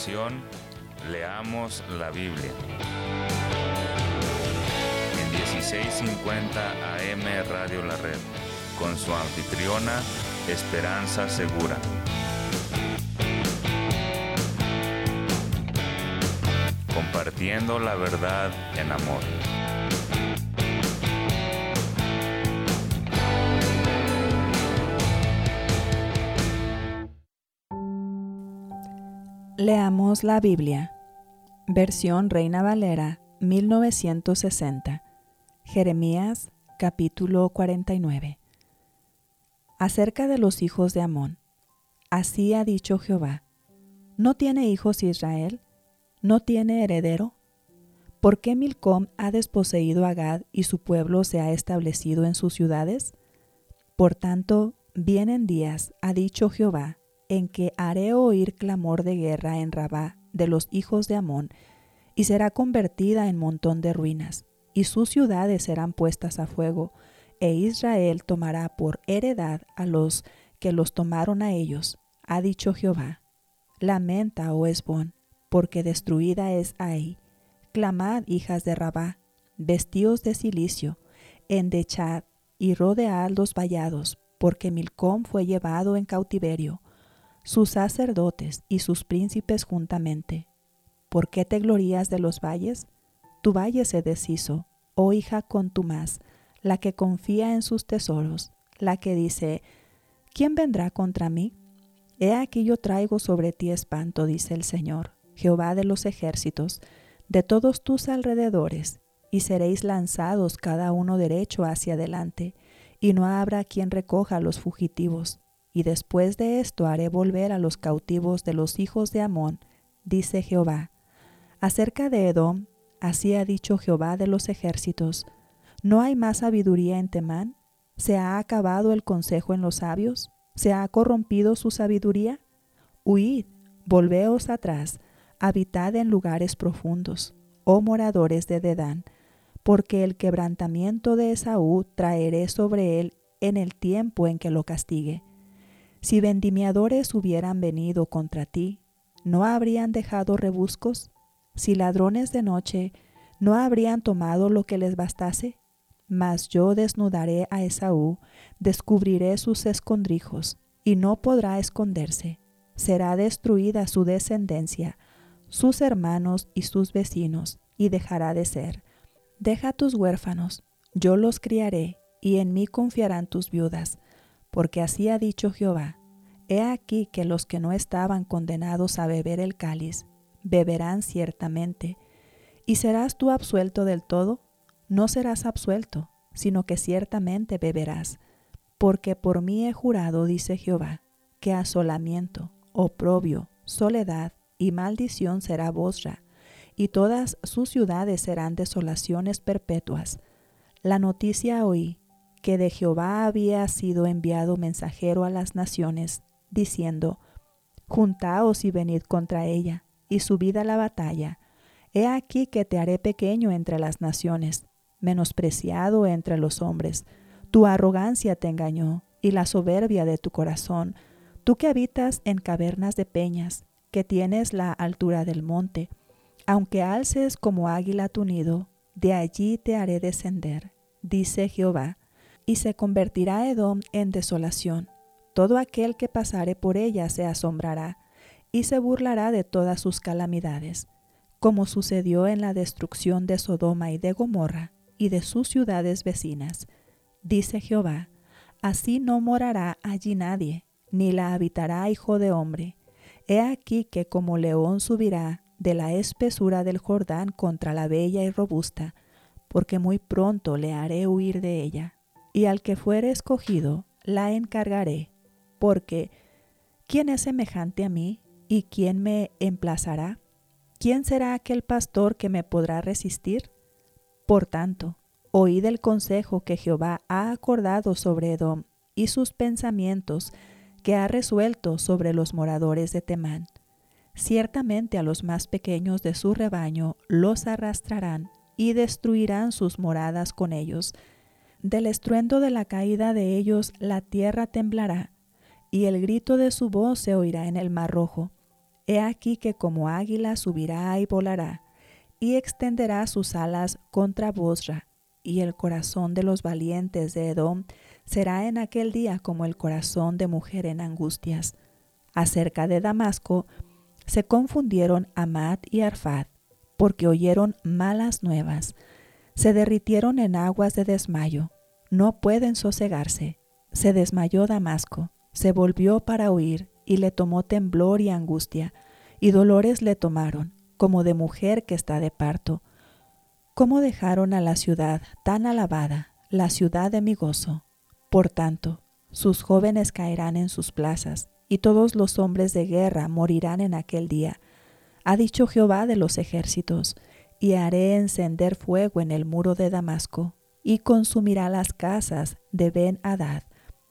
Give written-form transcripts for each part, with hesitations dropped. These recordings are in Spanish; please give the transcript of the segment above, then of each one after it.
continuación, leamos la Biblia. En 1650 AM Radio La Red, con su anfitriona, Esperanza Segura. Compartiendo la verdad en amor. Leamos la Biblia. Versión Reina Valera, 1960. Jeremías, capítulo 49. Acerca de los hijos de Amón. Así ha dicho Jehová: ¿no tiene hijos Israel? ¿No tiene heredero? ¿Por qué Milcom ha desposeído a Gad y su pueblo se ha establecido en sus ciudades? Por tanto, vienen días, ha dicho Jehová, en que haré oír clamor de guerra en Rabá de los hijos de Amón, y será convertida en montón de ruinas, y sus ciudades serán puestas a fuego, e Israel tomará por heredad a los que los tomaron a ellos, ha dicho Jehová. Lamenta, oh Hesbón, porque destruida es Ai. Clamad, hijas de Rabá, vestíos de cilicio, endechad y rodead los vallados, porque Milcom fue llevado en cautiverio, sus sacerdotes y sus príncipes juntamente. ¿Por qué te glorías de los valles? Tu valle se deshizo, oh hija contumaz, la que confía en sus tesoros, la que dice: ¿quién vendrá contra mí? He aquí yo traigo sobre ti espanto, dice el Señor, Jehová de los ejércitos, de todos tus alrededores, y seréis lanzados cada uno derecho hacia adelante, y no habrá quien recoja a los fugitivos. Y después de esto haré volver a los cautivos de los hijos de Amón, dice Jehová. Acerca de Edom, así ha dicho Jehová de los ejércitos: ¿no hay más sabiduría en Temán? ¿Se ha acabado el consejo en los sabios? ¿Se ha corrompido su sabiduría? Huid, volveos atrás, habitad en lugares profundos, oh moradores de Dedán, porque el quebrantamiento de Esaú traeré sobre él en el tiempo en que lo castigue. Si vendimiadores hubieran venido contra ti, ¿no habrían dejado rebuscos? Si ladrones de noche, ¿no habrían tomado lo que les bastase? Mas yo desnudaré a Esaú, descubriré sus escondrijos, y no podrá esconderse. Será destruida su descendencia, sus hermanos y sus vecinos, y dejará de ser. Deja tus huérfanos, yo los criaré, y en mí confiarán tus viudas. Porque así ha dicho Jehová: he aquí que los que no estaban condenados a beber el cáliz, beberán ciertamente. ¿Y serás tú absuelto del todo? No serás absuelto, sino que ciertamente beberás. Porque por mí he jurado, dice Jehová, que asolamiento, oprobio, soledad y maldición será Bosra, y todas sus ciudades serán desolaciones perpetuas. La noticia oí, que de Jehová había sido enviado mensajero a las naciones, diciendo: juntaos y venid contra ella, y subid a la batalla. He aquí que te haré pequeño entre las naciones, menospreciado entre los hombres. Tu arrogancia te engañó, y la soberbia de tu corazón, tú que habitas en cavernas de peñas, que tienes la altura del monte. Aunque alces como águila tu nido, de allí te haré descender, dice Jehová. Y se convertirá Edom en desolación. Todo aquel que pasare por ella se asombrará, y se burlará de todas sus calamidades, como sucedió en la destrucción de Sodoma y de Gomorra, y de sus ciudades vecinas. Dice Jehová: así no morará allí nadie, ni la habitará hijo de hombre. He aquí que como león subirá de la espesura del Jordán contra la bella y robusta, porque muy pronto le haré huir de ella. Y al que fuere escogido, la encargaré, porque ¿quién es semejante a mí? ¿Y quién me emplazará? ¿Quién será aquel pastor que me podrá resistir? Por tanto, oíd el consejo que Jehová ha acordado sobre Edom, y sus pensamientos que ha resuelto sobre los moradores de Temán. Ciertamente a los más pequeños de su rebaño los arrastrarán, y destruirán sus moradas con ellos. Del estruendo de la caída de ellos la tierra temblará, y el grito de su voz se oirá en el mar rojo. He aquí que como águila subirá y volará, y extenderá sus alas contra Bosra, y el corazón de los valientes de Edom será en aquel día como el corazón de mujer en angustias. Acerca de Damasco se confundieron Amad y Arfad, porque oyeron malas nuevas. Se derritieron en aguas de desmayo, no pueden sosegarse. Se desmayó Damasco, se volvió para huir, y le tomó temblor y angustia, y dolores le tomaron, como de mujer que está de parto. ¿Cómo dejaron a la ciudad tan alabada, la ciudad de mi gozo? Por tanto, sus jóvenes caerán en sus plazas, y todos los hombres de guerra morirán en aquel día. Ha dicho Jehová de los ejércitos, y haré encender fuego en el muro de Damasco, y consumirá las casas de Ben-Hadad.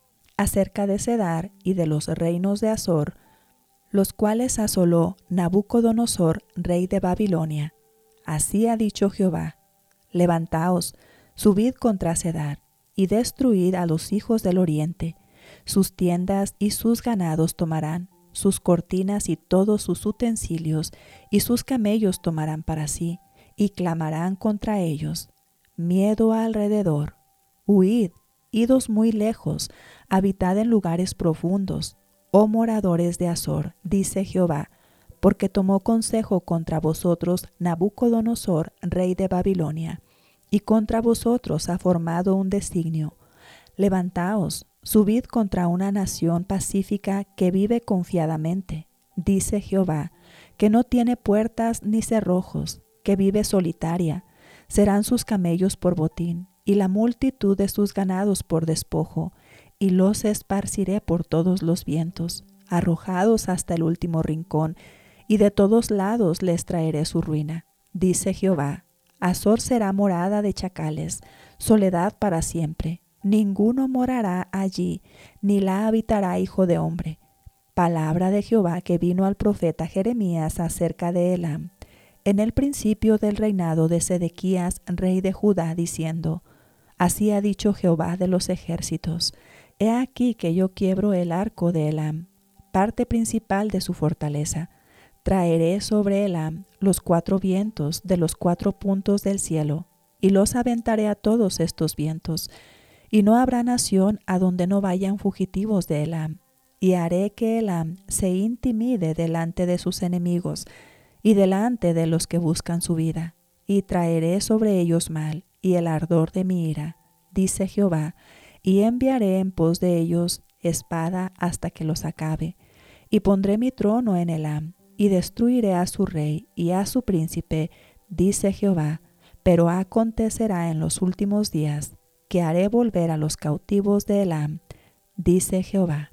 Acerca de Cedar y de los reinos de Azor, los cuales asoló Nabucodonosor, rey de Babilonia. Así ha dicho Jehová: levantaos, subid contra Cedar, y destruid a los hijos del oriente. Sus tiendas y sus ganados tomarán, sus cortinas y todos sus utensilios, y sus camellos tomarán para sí, y clamarán contra ellos. Miedo alrededor. Huid, idos muy lejos, habitad en lugares profundos, oh moradores de Azor, dice Jehová, porque tomó consejo contra vosotros Nabucodonosor, rey de Babilonia, y contra vosotros ha formado un designio. Levantaos, subid contra una nación pacífica que vive confiadamente, dice Jehová, que no tiene puertas ni cerrojos, que vive solitaria. Serán sus camellos por botín, y la multitud de sus ganados por despojo, y los esparciré por todos los vientos, arrojados hasta el último rincón, y de todos lados les traeré su ruina, dice Jehová. Azor será morada de chacales, soledad para siempre. Ninguno morará allí, ni la habitará hijo de hombre. Palabra de Jehová que vino al profeta Jeremías acerca de Elam, en el principio del reinado de Sedequías, rey de Judá, diciendo: así ha dicho Jehová de los ejércitos: he aquí que yo quiebro el arco de Elam, parte principal de su fortaleza. Traeré sobre Elam los 4 vientos de los 4 puntos del cielo, y los aventaré a todos estos vientos, y no habrá nación a donde no vayan fugitivos de Elam. Y haré que Elam se intimide delante de sus enemigos, y delante de los que buscan su vida, y traeré sobre ellos mal y el ardor de mi ira, dice Jehová, y enviaré en pos de ellos espada hasta que los acabe, y pondré mi trono en Elam, y destruiré a su rey y a su príncipe, dice Jehová. Pero acontecerá en los últimos días que haré volver a los cautivos de Elam, dice Jehová.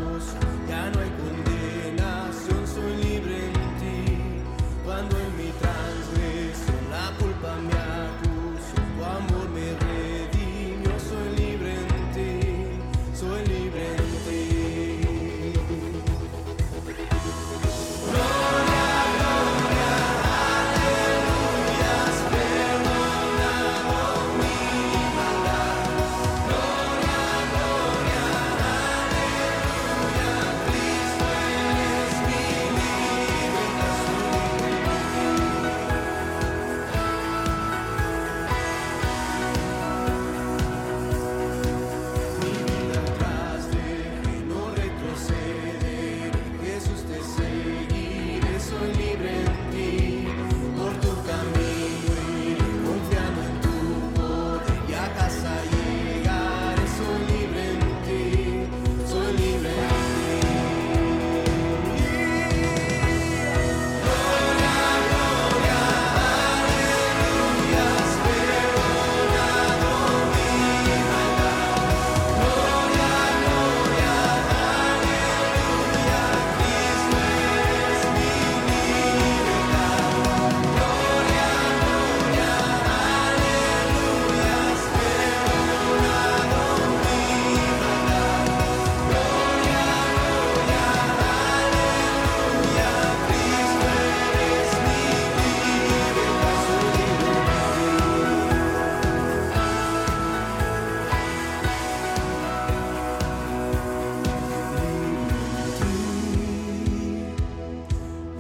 Cuando en mi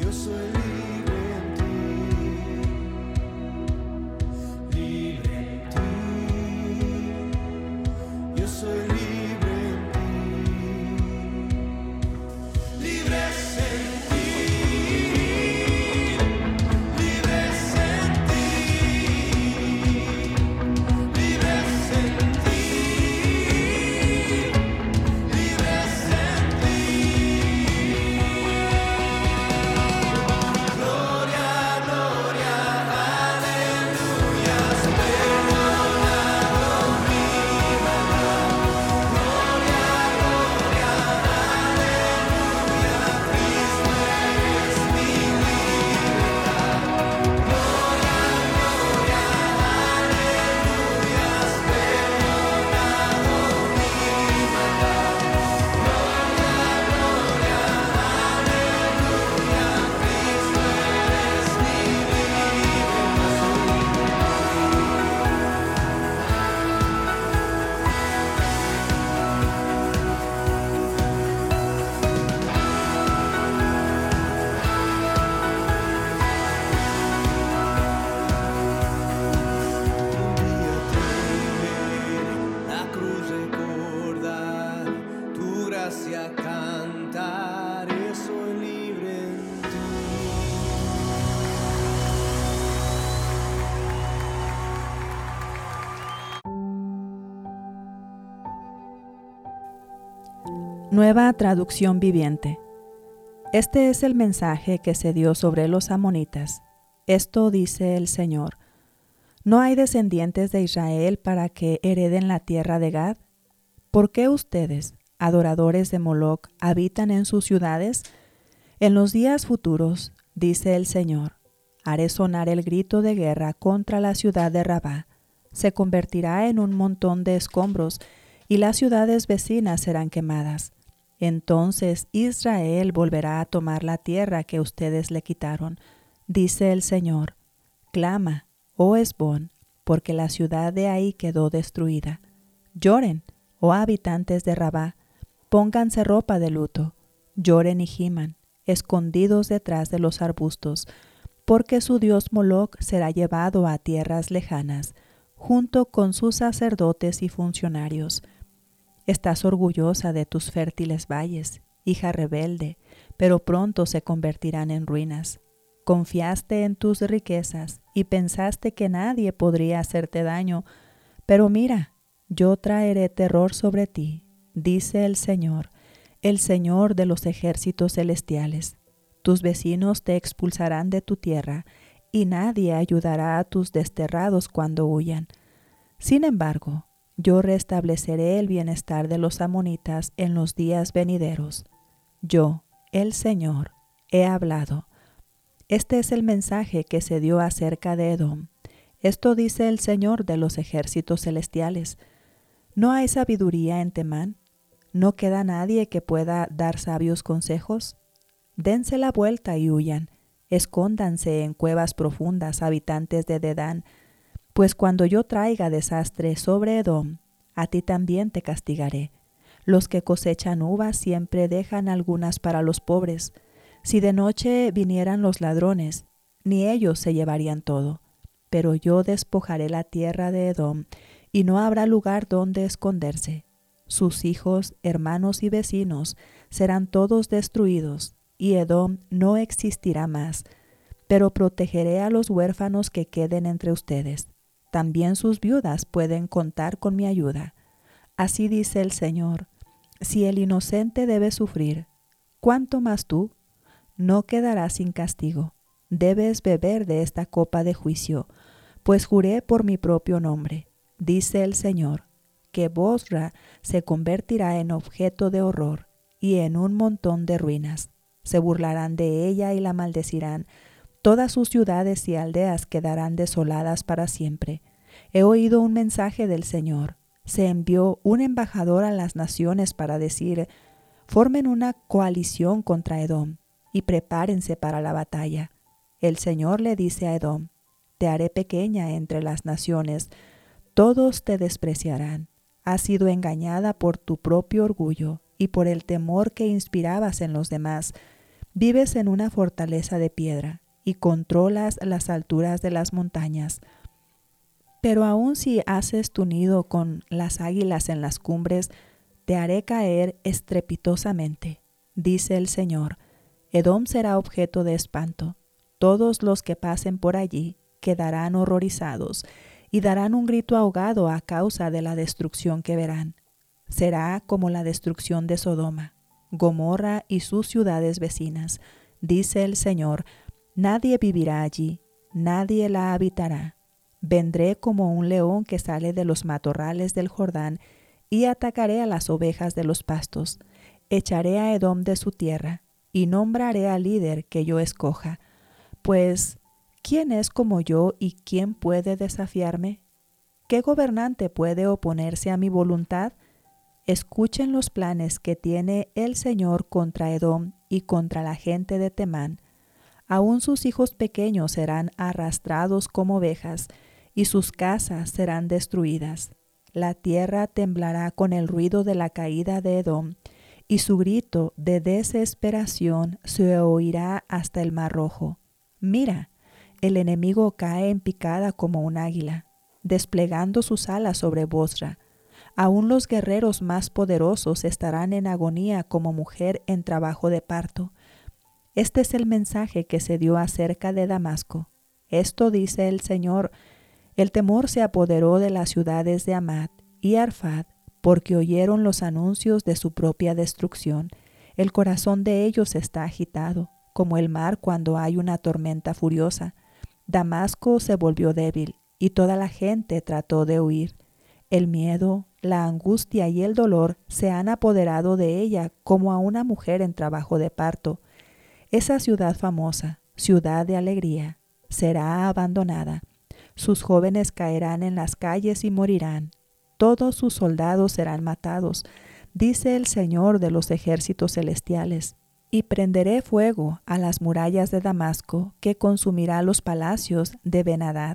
Nueva traducción viviente. Este es el mensaje que se dio sobre los amonitas. Esto dice el Señor: ¿no hay descendientes de Israel para que hereden la tierra de Gad? ¿Por qué ustedes, adoradores de Moloc, habitan en sus ciudades? En los días futuros, dice el Señor, haré sonar el grito de guerra contra la ciudad de Rabá. Se convertirá en un montón de escombros y las ciudades vecinas serán quemadas. Entonces Israel volverá a tomar la tierra que ustedes le quitaron, dice el Señor. Clama, oh Hesbón, porque la ciudad de ahí quedó destruida. Lloren, oh habitantes de Rabá, pónganse ropa de luto, lloren y giman, escondidos detrás de los arbustos, porque su dios Moloc será llevado a tierras lejanas, junto con sus sacerdotes y funcionarios. Estás orgullosa de tus fértiles valles, hija rebelde, pero pronto se convertirán en ruinas. Confiaste en tus riquezas y pensaste que nadie podría hacerte daño, pero mira, yo traeré terror sobre ti, dice el Señor de los ejércitos celestiales. Tus vecinos te expulsarán de tu tierra, y nadie ayudará a tus desterrados cuando huyan. Sin embargo, yo restableceré el bienestar de los amonitas en los días venideros. Yo, el Señor, he hablado. Este es el mensaje que se dio acerca de Edom. Esto dice el Señor de los ejércitos celestiales. ¿No hay sabiduría en Temán? ¿No queda nadie que pueda dar sabios consejos? Dense la vuelta y huyan. Escóndanse en cuevas profundas, habitantes de Dedán, pues cuando yo traiga desastre sobre Edom, a ti también te castigaré. Los que cosechan uvas siempre dejan algunas para los pobres. Si de noche vinieran los ladrones, ni ellos se llevarían todo. Pero yo despojaré la tierra de Edom, y no habrá lugar donde esconderse. Sus hijos, hermanos y vecinos serán todos destruidos, y Edom no existirá más. Pero protegeré a los huérfanos que queden entre ustedes. También sus viudas pueden contar con mi ayuda. Así dice el Señor: si el inocente debe sufrir, ¿cuánto más tú? No quedarás sin castigo. Debes beber de esta copa de juicio, pues juré por mi propio nombre, dice el Señor, que Bosra se convertirá en objeto de horror y en un montón de ruinas. Se burlarán de ella y la maldecirán. Todas sus ciudades y aldeas quedarán desoladas para siempre. He oído un mensaje del Señor. Se envió un embajador a las naciones para decir: formen una coalición contra Edom y prepárense para la batalla. El Señor le dice a Edom: te haré pequeña entre las naciones. Todos te despreciarán. Has sido engañada por tu propio orgullo y por el temor que inspirabas en los demás. Vives en una fortaleza de piedra y controlas las alturas de las montañas. Pero aun si haces tu nido con las águilas en las cumbres, te haré caer estrepitosamente, dice el Señor. Edom será objeto de espanto. Todos los que pasen por allí quedarán horrorizados y darán un grito ahogado a causa de la destrucción que verán. Será como la destrucción de Sodoma, Gomorra y sus ciudades vecinas, dice el Señor. Nadie vivirá allí, nadie la habitará. Vendré como un león que sale de los matorrales del Jordán y atacaré a las ovejas de los pastos. Echaré a Edom de su tierra y nombraré al líder que yo escoja. Pues, ¿quién es como yo y quién puede desafiarme? ¿Qué gobernante puede oponerse a mi voluntad? Escuchen los planes que tiene el Señor contra Edom y contra la gente de Temán. Aún sus hijos pequeños serán arrastrados como ovejas, y sus casas serán destruidas. La tierra temblará con el ruido de la caída de Edom, y su grito de desesperación se oirá hasta el Mar Rojo. Mira, el enemigo cae en picada como un águila, desplegando sus alas sobre Bosra. Aún los guerreros más poderosos estarán en agonía como mujer en trabajo de parto. Este es el mensaje que se dio acerca de Damasco. Esto dice el Señor: el temor se apoderó de las ciudades de Hamat y Arfad, porque oyeron los anuncios de su propia destrucción. El corazón de ellos está agitado, como el mar cuando hay una tormenta furiosa. Damasco se volvió débil, y toda la gente trató de huir. El miedo, la angustia y el dolor se han apoderado de ella como a una mujer en trabajo de parto. Esa ciudad famosa, ciudad de alegría, será abandonada. Sus jóvenes caerán en las calles y morirán. Todos sus soldados serán matados, dice el Señor de los ejércitos celestiales. Y prenderé fuego a las murallas de Damasco, que consumirá los palacios de Ben-Hadad.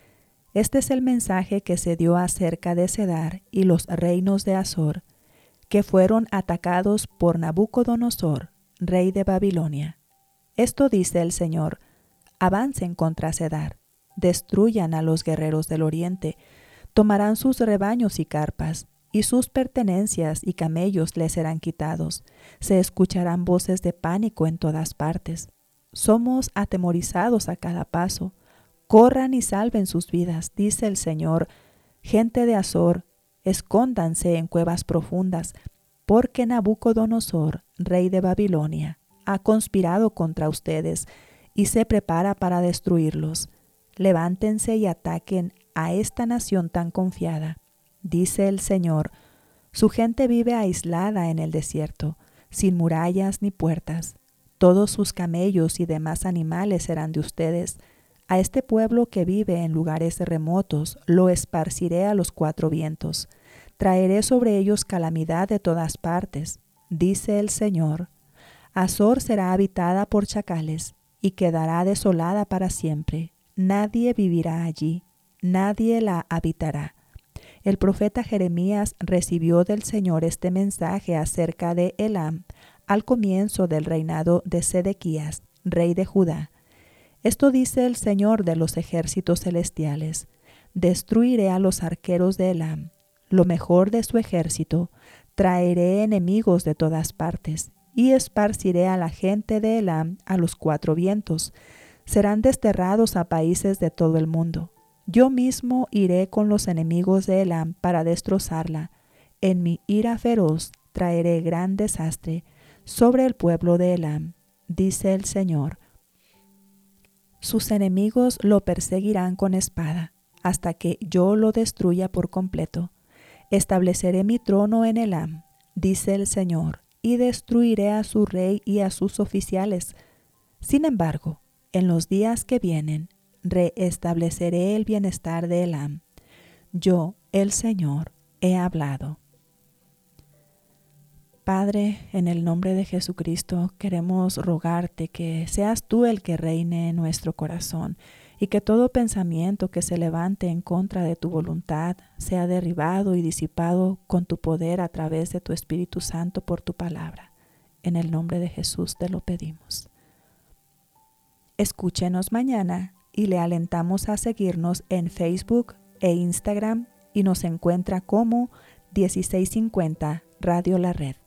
Este es el mensaje que se dio acerca de Cedar y los reinos de Azor, que fueron atacados por Nabucodonosor, rey de Babilonia. Esto dice el Señor: avancen contra Cedar, destruyan a los guerreros del oriente, tomarán sus rebaños y carpas, y sus pertenencias y camellos les serán quitados. Se escucharán voces de pánico en todas partes. Somos atemorizados a cada paso. Corran y salven sus vidas, dice el Señor. Gente de Azor, escóndanse en cuevas profundas, porque Nabucodonosor, rey de Babilonia, ha conspirado contra ustedes y se prepara para destruirlos. Levántense y ataquen a esta nación tan confiada, dice el Señor. Su gente vive aislada en el desierto, sin murallas ni puertas. Todos sus camellos y demás animales serán de ustedes. A este pueblo que vive en lugares remotos lo esparciré a los cuatro vientos. Traeré sobre ellos calamidad de todas partes, dice el Señor. Azor será habitada por chacales y quedará desolada para siempre. Nadie vivirá allí, nadie la habitará. El profeta Jeremías recibió del Señor este mensaje acerca de Elam al comienzo del reinado de Sedequías, rey de Judá. Esto dice el Señor de los ejércitos celestiales: destruiré a los arqueros de Elam, lo mejor de su ejército, traeré enemigos de todas partes, y esparciré a la gente de Elam a los cuatro vientos. Serán desterrados a países de todo el mundo. Yo mismo iré con los enemigos de Elam para destrozarla. En mi ira feroz traeré gran desastre sobre el pueblo de Elam, dice el Señor. Sus enemigos lo perseguirán con espada, hasta que yo lo destruya por completo. Estableceré mi trono en Elam, dice el Señor, y destruiré a su rey y a sus oficiales. Sin embargo, en los días que vienen, reestableceré el bienestar de Elam. Yo, el Señor, he hablado. Padre, en el nombre de Jesucristo, queremos rogarte que seas tú el que reine en nuestro corazón y que todo pensamiento que se levante en contra de tu voluntad sea derribado y disipado con tu poder a través de tu Espíritu Santo por tu palabra. En el nombre de Jesús te lo pedimos. Escúchenos mañana y le alentamos a seguirnos en Facebook e Instagram y nos encuentra como 1650 Radio La Red.